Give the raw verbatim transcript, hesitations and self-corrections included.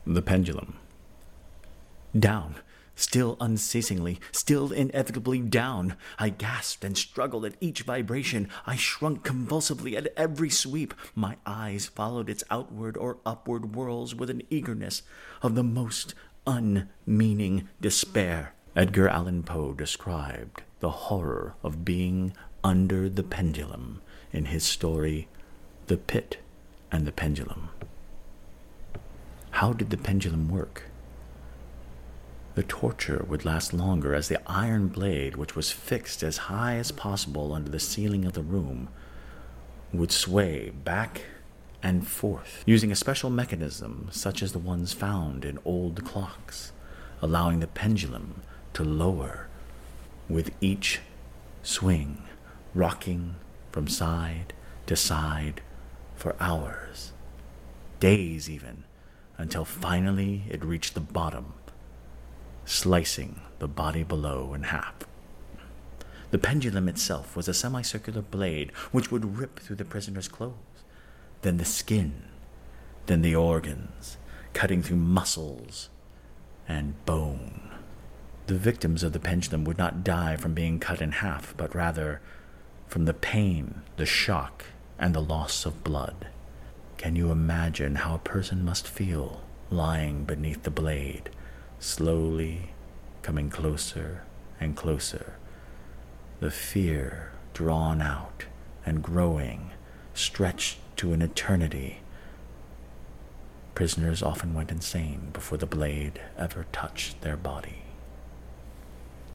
The pendulum. Down, still unceasingly, still inevitably down. I gasped and struggled at each vibration. I shrunk convulsively at every sweep. My eyes followed its outward or upward whirls with an eagerness of the most unmeaning despair. Edgar Allan Poe described the horror of being under the pendulum in his story, The Pit and the Pendulum. How did the pendulum work? The torture would last longer as the iron blade, which was fixed as high as possible under the ceiling of the room, would sway back and forth, using a special mechanism such as the ones found in old clocks, allowing the pendulum to lower with each swing, rocking from side to side for hours, days even, until finally it reached the bottom, slicing the body below in half. The pendulum itself was a semicircular blade which would rip through the prisoner's clothes, then the skin, then the organs, cutting through muscles and bone. The victims of the pendulum would not die from being cut in half, but rather from the pain, the shock, and the loss of blood. Can you imagine how a person must feel lying beneath the blade, slowly coming closer and closer, the fear drawn out and growing, stretched to an eternity? Prisoners often went insane before the blade ever touched their body.